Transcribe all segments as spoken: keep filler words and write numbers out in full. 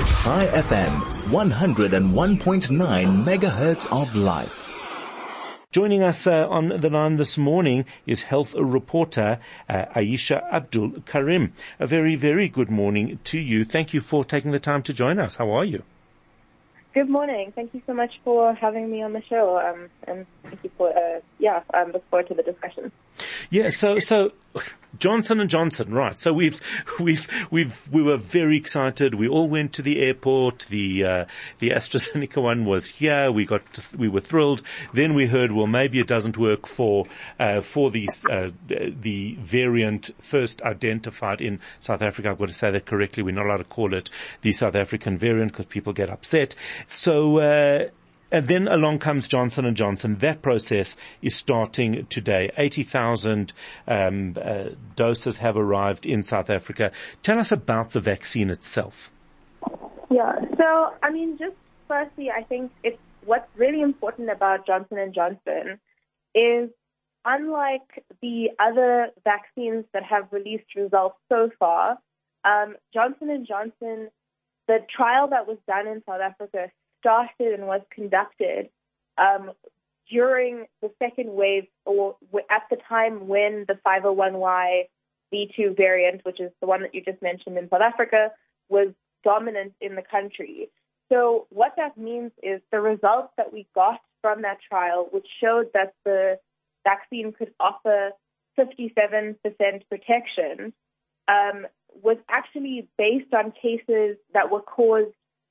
High F M, one oh one point nine megahertz of life. Joining us uh, on the line this morning is health reporter uh, Aisha Abdul Karim. A very, very good morning to you. Thank you for taking the time to join us. How are you? Good morning. Thank you so much for having me on the show. Um, and thank you for, uh, yeah, I um, look forward to the discussion. Yeah, so, so, Johnson and Johnson, right. So we've, we've, we've, we were very excited. We all went to the airport. The, uh, the AstraZeneca one was here. We got, we were thrilled. Then we heard, well, maybe it doesn't work for, uh, for these, uh, the variant first identified in South Africa. I've got to say that correctly. We're not allowed to call it the South African variant because people get upset. So, uh, And then along comes Johnson and Johnson. That process is starting today. eighty thousand um, uh, doses have arrived in South Africa. Tell us about the vaccine itself. Yeah, so, I mean, just firstly, I think it's what's really important about Johnson and Johnson is unlike the other vaccines that have released results so far, um, Johnson and Johnson, the trial that was done in South Africa started and was conducted um, during the second wave, or w- at the time when the five oh one Y B two variant, which is the one that you just mentioned in South Africa, was dominant in the country. So what that means is the results that we got from that trial, which showed that the vaccine could offer fifty-seven percent protection, um, was actually based on cases that were caused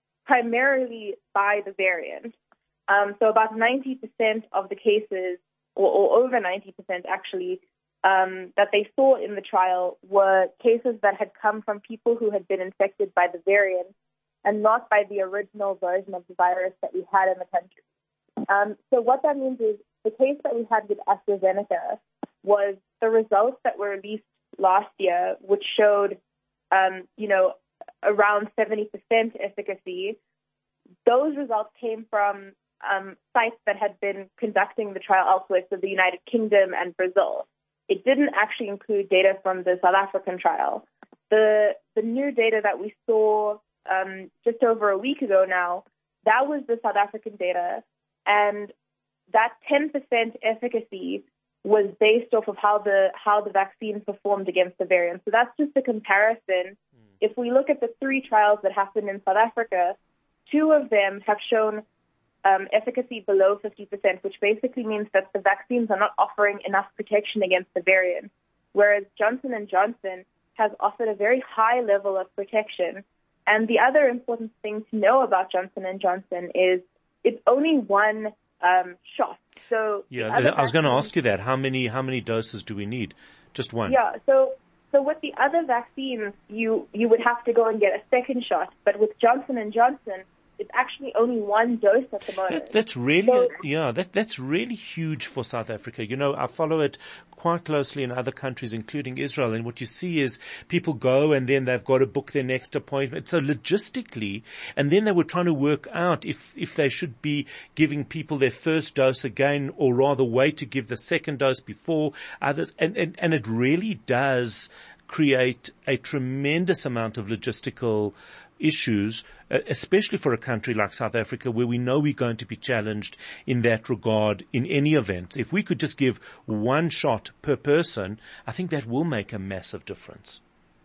primarily by the variant. Um, so about ninety percent of the cases, or, or over ninety percent actually, um, that they saw in the trial were cases that had come from people who had been infected by the variant and not by the original version of the virus that we had in the country. Um, so what that means is the case that we had with AstraZeneca was the results that were released last year, which showed, um, you know, around seventy percent efficacy. Those results came from um, sites that had been conducting the trial elsewhere, so the United Kingdom and Brazil. It didn't actually include data from the South African trial. The the new data that we saw um, just over a week ago now, that was the South African data, and that ten percent efficacy was based off of how the how the vaccine performed against the variant. So that's just a comparison. If we look at the three trials that happened in South Africa, two of them have shown um, efficacy below fifty percent, which basically means that the vaccines are not offering enough protection against the variant, whereas Johnson and Johnson has offered a very high level of protection. And the other important thing to know about Johnson and Johnson is it's only one um, shot. So yeah, I was going to ask you that. How many how many doses do we need? Just one. Yeah, so So with the other vaccines, you, you would have to go and get a second shot. But with Johnson and Johnson, it's actually only one dose at the moment. That, that's really, so, yeah, that, that's really huge for South Africa. You know, I follow it quite closely in other countries, including Israel. And what you see is people go and then they've got to book their next appointment. So logistically, and then they were trying to work out if, if they should be giving people their first dose again, or rather wait to give the second dose before others. And, and, and it really does create a tremendous amount of logistical issues, especially for a country like South Africa, where we know we're going to be challenged in that regard in any event. If we could just give one shot per person, I think that will make a massive difference.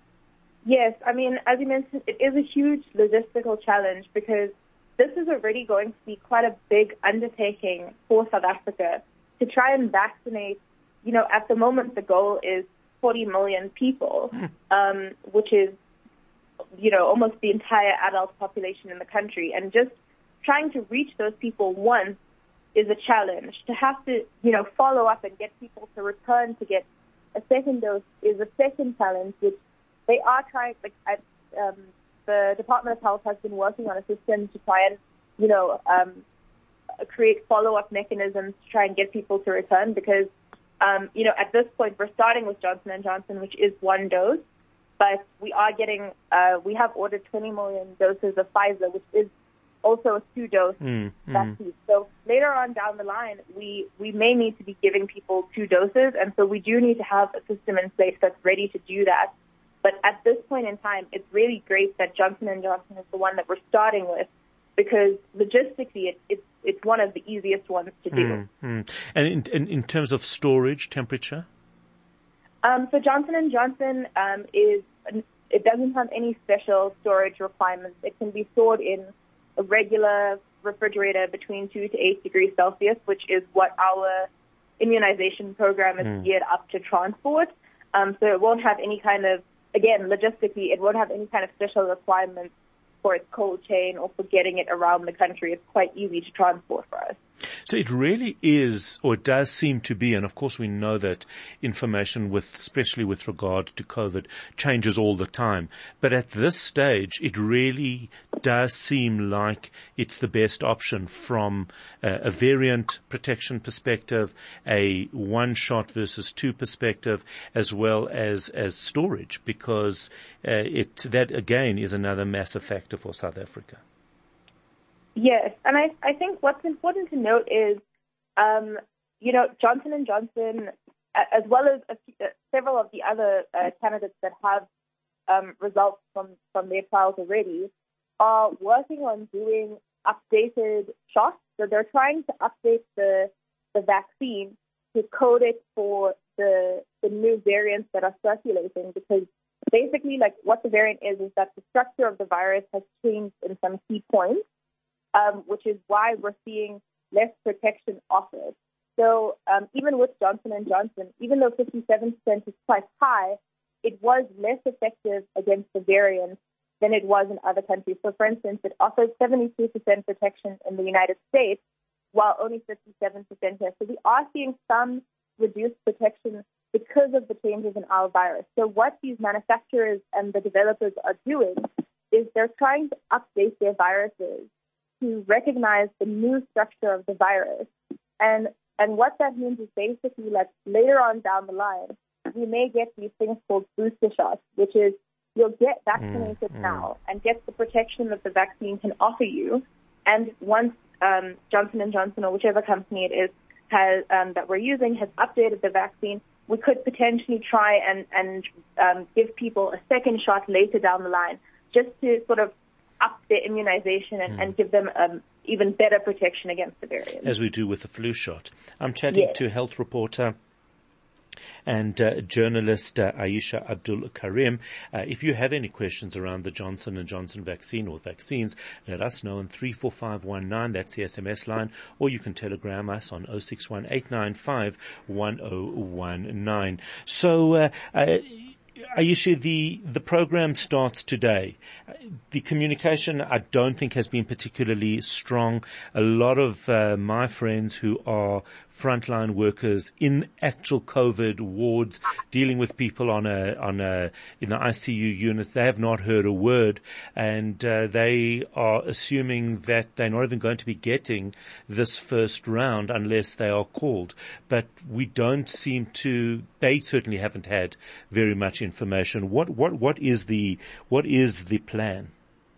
Yes, I mean, as you mentioned, it is a huge logistical challenge because this is already going to be quite a big undertaking for South Africa to try and vaccinate. You know, at the moment, the goal is forty million people, mm. um, which is, you know, almost the entire adult population in the country. And just trying to reach those people once is a challenge. To have to, you know, follow up and get people to return to get a second dose is a second challenge, which they are trying, like, at, um, the Department of Health has been working on a system to try and, you know, um, create follow-up mechanisms to try and get people to return because, um, you know, at this point we're starting with Johnson and Johnson, which is one dose, but we are getting, uh, we have ordered twenty million doses of Pfizer, which is also a two-dose mm, vaccine. Mm. So later on down the line, we, we may need to be giving people two doses, and so we do need to have a system in place that's ready to do that. But at this point in time, it's really great that Johnson and Johnson is the one that we're starting with, because logistically, it, it's it's one of the easiest ones to do. Mm-hmm. And in, in, in terms of storage temperature? Um, so Johnson and Johnson um, is it doesn't have any special storage requirements. It can be stored in a regular refrigerator between two to eight degrees Celsius, which is what our immunization program is mm. geared up to transport. Um, so it won't have any kind of, again, logistically, it won't have any kind of special requirements for its cold chain or for getting it around the country. It's quite easy to transport for us. So it really is, or it does seem to be, and of course we know that information with, especially with regard to COVID, changes all the time. But at this stage, it really does seem like it's the best option from uh, a variant protection perspective, a one shot versus two perspective, as well as, as storage, because uh, it, that again is another massive factor for South Africa. Yes, and I, I think what's important to note is, um, you know, Johnson and Johnson, as well as a few, uh, several of the other uh, candidates that have um, results from, from their trials already, are working on doing updated shots. So they're trying to update the the vaccine to code it for the the new variants that are circulating, because basically, like, what the variant is is that the structure of the virus has changed in some key points. Um, which is why we're seeing less protection offered. So um, even with Johnson and Johnson, even though fifty-seven percent is quite high, it was less effective against the variant than it was in other countries. So, for instance, it offered seventy-two percent protection in the United States, while only fifty-seven percent here. So we are seeing some reduced protection because of the changes in our virus. So what these manufacturers and the developers are doing is they're trying to update their viruses to recognize the new structure of the virus. And and what that means is basically, like, later on down the line, we may get these things called booster shots, which is you'll get vaccinated mm, now mm. and get the protection that the vaccine can offer you. And once um, Johnson and Johnson, or whichever company it is has um, that we're using, has updated the vaccine, we could potentially try and, and um, give people a second shot later down the line, just to sort of up their immunization and, mm. and give them um, even better protection against the variant. As we do with the flu shot. I'm chatting yes. to health reporter and uh, journalist uh, Aisha Abdul Karim. Uh, if you have any questions around the Johnson and Johnson vaccine or vaccines, let us know on three four five one nine, that's the S M S line, or you can telegram us on zero six one eight nine five one zero one nine. So, uh, uh Aisha, the, the program starts today. The communication, I don't think, has been particularly strong. A lot of uh, my friends who are frontline workers in actual COVID wards, dealing with people on a on a in the I C U units, they have not heard a word, and uh, they are assuming that they're not even going to be getting this first round unless they are called. But we don't seem to. They certainly haven't had very much information. What what what is the what is the plan?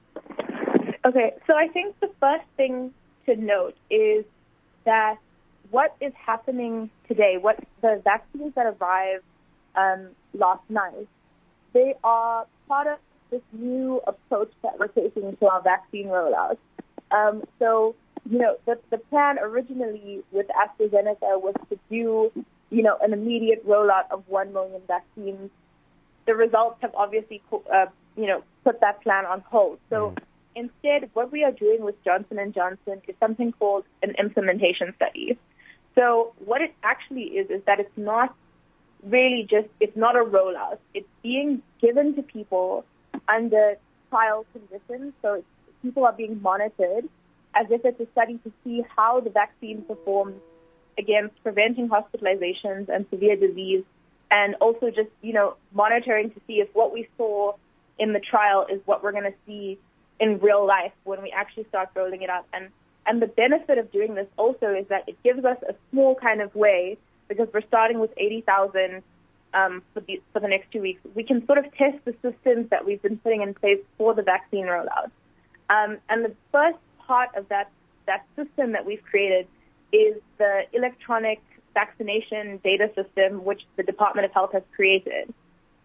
Okay, so I think the first thing to note is that what is happening today, what the vaccines that arrived um, last night, they are part of this new approach that we're taking to our vaccine rollout. Um, so, you know, the, the plan originally with AstraZeneca was to do, you know, an immediate rollout of one million vaccines. The results have obviously, uh, you know, put that plan on hold. So mm. instead, what we are doing with Johnson and Johnson is something called an implementation study. So what it actually is, is that it's not really just, it's not a rollout. It's being given to people under trial conditions. So it's, people are being monitored as if it's a study to see how the vaccine performs against preventing hospitalizations and severe disease, and also just, you know, monitoring to see if what we saw in the trial is what we're going to see in real life when we actually start rolling it out. And And the benefit of doing this also is that it gives us a small kind of way, because we're starting with eighty thousand um, for, the, for the next two weeks. We can sort of test the systems that we've been putting in place for the vaccine rollout. Um, and the first part of that, that system that we've created is the electronic vaccination data system, which the Department of Health has created.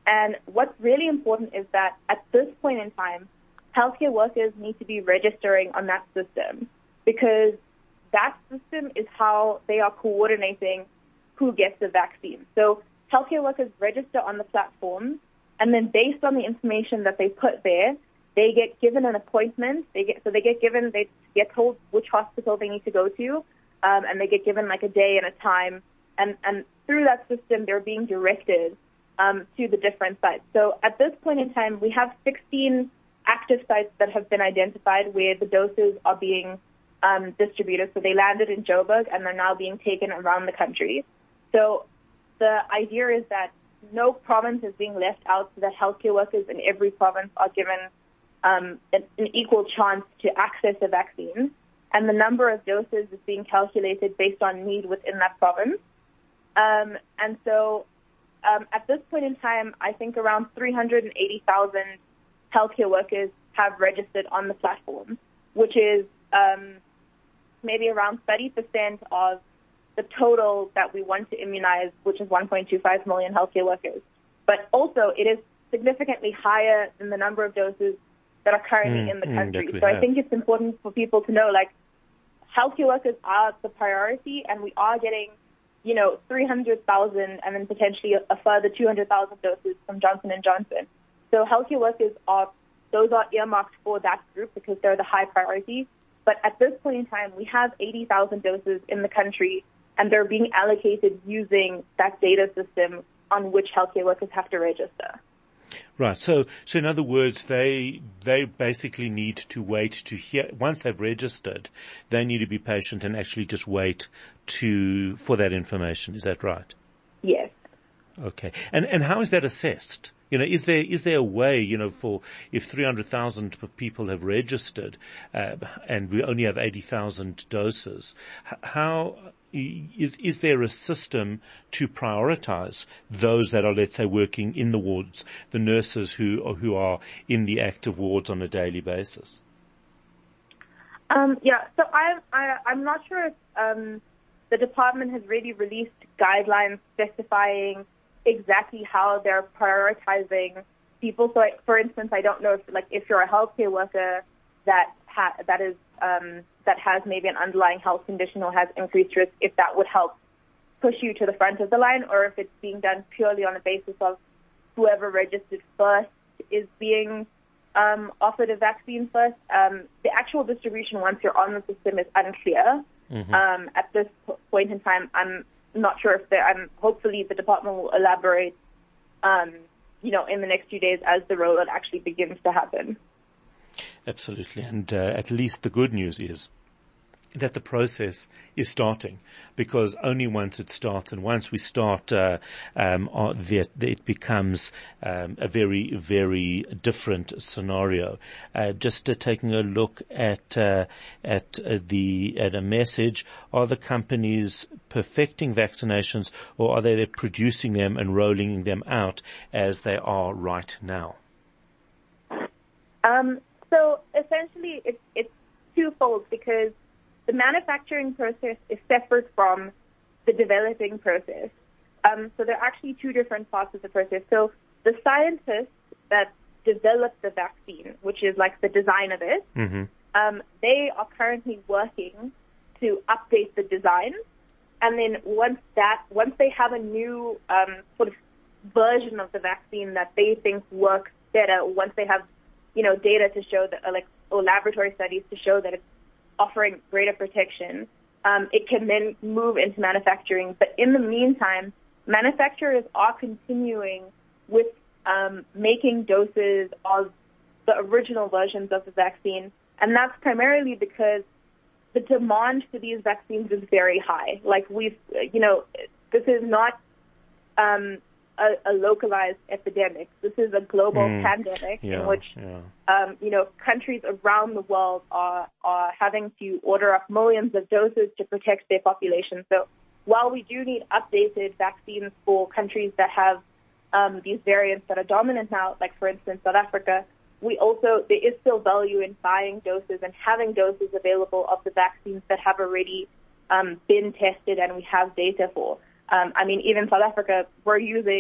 And what's really important is that at this point in time, healthcare workers need to be registering on that system, because that system is how they are coordinating who gets the vaccine. So healthcare workers register on the platform, and then based on the information that they put there, they get given an appointment. They get so they get given they get told which hospital they need to go to, um, and they get given like a day and a time, and and through that system they're being directed um, to the different sites. So at this point in time, we have sixteen active sites that have been identified where the doses are being um, distributed. So they landed in Joburg and they're now being taken around the country. So the idea is that no province is being left out, so that healthcare workers in every province are given um, an, an equal chance to access the vaccine. And the number of doses is being calculated based on need within that province. Um, and so um, at this point in time, I think around three hundred eighty thousand healthcare workers have registered on the platform, which is um, maybe around thirty percent of the total that we want to immunize, which is one point two five million healthcare workers. But also, it is significantly higher than the number of doses that are currently mm, in the country. Mm, so have. I think it's important for people to know, like, healthcare workers are the priority, and we are getting, you know, three hundred thousand and then potentially a further two hundred thousand doses from Johnson and Johnson. So healthcare workers are, those are earmarked for that group because they're the high priority. But at this point in time, we have eighty thousand doses in the country, and they're being allocated using that data system on which healthcare workers have to register. Right. So, so in other words, they they basically need to wait to hear. Once they've registered, they need to be patient and actually just wait to for that information. Is that right? Yes. Okay. And and how is that assessed? You know, is there is there a way, you know, for if three hundred thousand people have registered uh, and we only have eighty thousand doses, how is is there a system to prioritize those that are, let's say, working in the wards, the nurses who who are in the active wards on a daily basis? Um, yeah, so I'm I, I'm not sure if um, the department has really released guidelines specifying exactly how they're prioritizing people. So, like, for instance, I don't know if, like, if you're a healthcare worker that ha- that is um, that has maybe an underlying health condition or has increased risk, if that would help push you to the front of the line, or if it's being done purely on the basis of whoever registered first is being um, offered a vaccine first. Um, the actual distribution once you're on the system is unclear. Mm-hmm. Um, at this point in time, I'm not sure if there, I'm hopefully the department will elaborate, um, you know, in the next few days as the rollout actually begins to happen. Absolutely. And uh, at least the good news is that the process is starting, because only once it starts and once we start, uh, um, uh, that it becomes um, a very, very different scenario. Uh, just uh, taking a look at uh, at uh, the at a message: are the companies perfecting vaccinations, or are they producing them and rolling them out as they are right now? Um, so essentially, it's it's twofold, because the manufacturing process is separate from the developing process. Um, so there are actually two different parts of the process. So the scientists that develop the vaccine, which is like the design of it, mm-hmm. um, they are currently working to update the design. And then once that, once they have a new um, sort of version of the vaccine that they think works better, once they have, you know, data to show that, like, or laboratory studies to show that it's offering greater protection, um, it can then move into manufacturing. But in the meantime, manufacturers are continuing with um, making doses of the original versions of the vaccine, and that's primarily because the demand for these vaccines is very high. Like, we've, you know, this is not um, a, a localized epidemic. This is a global mm, pandemic yeah, in which, yeah. um, you know, countries around the world are, are having to order up millions of doses to protect their population. So while we do need updated vaccines for countries that have um, these variants that are dominant now, like, for instance, South Africa, we also, there is still value in buying doses and having doses available of the vaccines that have already um, been tested and we have data for. Um, I mean, even South Africa, we're using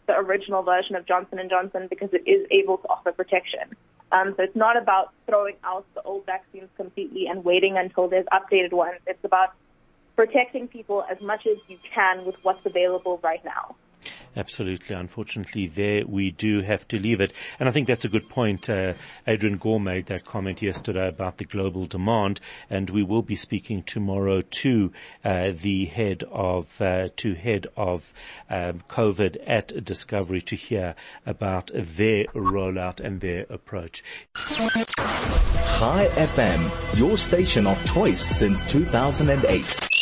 the original version of Johnson and Johnson because it is able to offer protection. Um, so it's not about throwing out the old vaccines completely and waiting until there's updated ones. It's about protecting people as much as you can with what's available right now. Absolutely. Unfortunately, there we do have to leave it. And I think that's a good point. Uh, Adrian Gore made that comment yesterday about the global demand, and we will be speaking tomorrow to uh, the head of uh, to head of um, COVID at Discovery to hear about their rollout and their approach. Chai F M, your station of choice since two thousand eight.